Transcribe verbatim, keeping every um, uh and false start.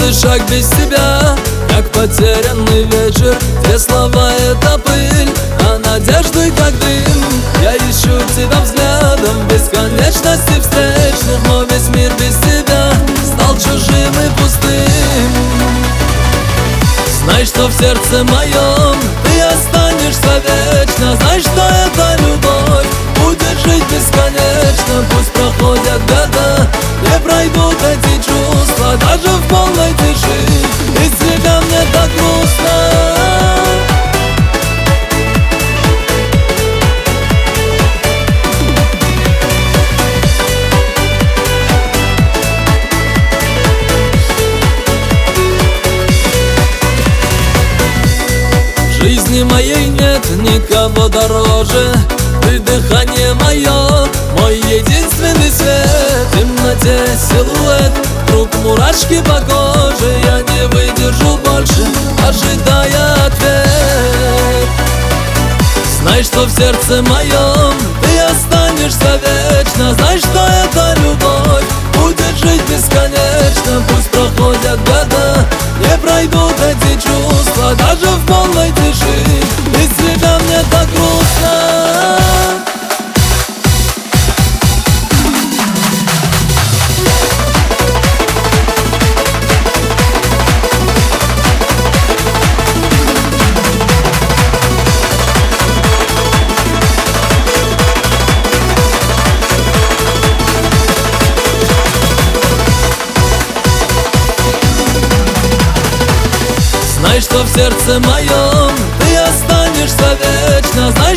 Каждый шаг без тебя, как потерянный вечер, где слова — это пыль, а надежды как дым. Я ищу тебя взглядом бесконечности встречных, но весь мир без тебя стал чужим и пустым. Знай, что в сердце моем ты останешься вечно. Знай, что эта любовь будет жить бесконечно. Пусть проходят года, не пройдут эти чувства даже в полной тиши. Без тебя мне так грустно. В жизни моей нет никого дороже. Ты дыхание мое, мой единственный свет. В темноте силуэт, вдруг мурашки по коже. Я не выдержу больше, ожидая ответ. Знай, что в сердце моем ты останешься вечно. Знай, что эта любовь будет жить бесконечно. Пусть проходят года, не пройдут эти чувства даже в полной тиши. Без тебя мне так грустно. Знай, что в сердце моем ты останешься вечно. Знай,